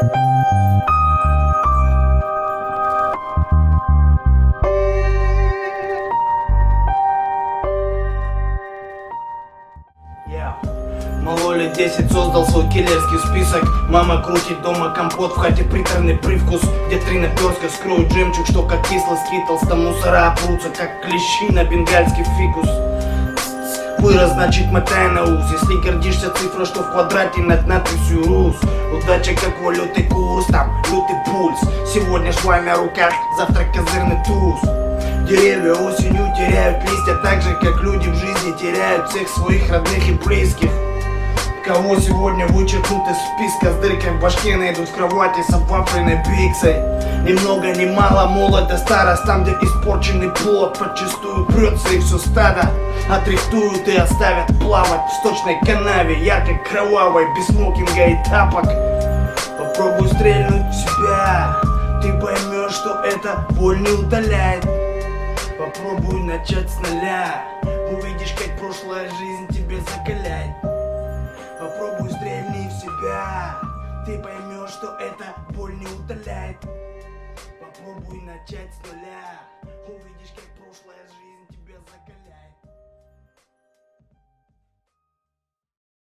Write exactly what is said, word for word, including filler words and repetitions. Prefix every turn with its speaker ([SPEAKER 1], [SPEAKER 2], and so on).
[SPEAKER 1] Малой лет десять создал свой киллерский список. Мама крутит дома компот, в хате приторный привкус. Где три наперстка скроют жемчуг, что как кисло скитлс. Там мусора опрутся, как клещи на бенгальский фикус. Вырос, значит мотай на ус. Если гордишься цифрой, что в квадрате над надписью рус. Удача как валютный курс, там лютый пульс. Сегодня швами в руках, завтра козырный туз. Деревья осенью теряют листья, так же как люди в жизни теряют всех своих родных и близких. Кого сегодня вычеркнут из списка, с дыркой в башке найдут в кровати с обвафленной пиксой. Ни много ни мало, молодо старость, там где испорченный плод подчистую прется и все стадо отрихтуют и оставят плавать в сточной канаве, яркой, кровавой, без смокинга и тапок. Попробуй стрельнуть в себя, ты поймешь, что эта боль не утоляет. Попробуй начать с нуля, увидишь, как прошлая жизнь тебя закаляет. Попробуй стрельни в себя, ты поймешь, что эта боль не утоляет. Попробуй начать с нуля, увидишь, как прошлая жизнь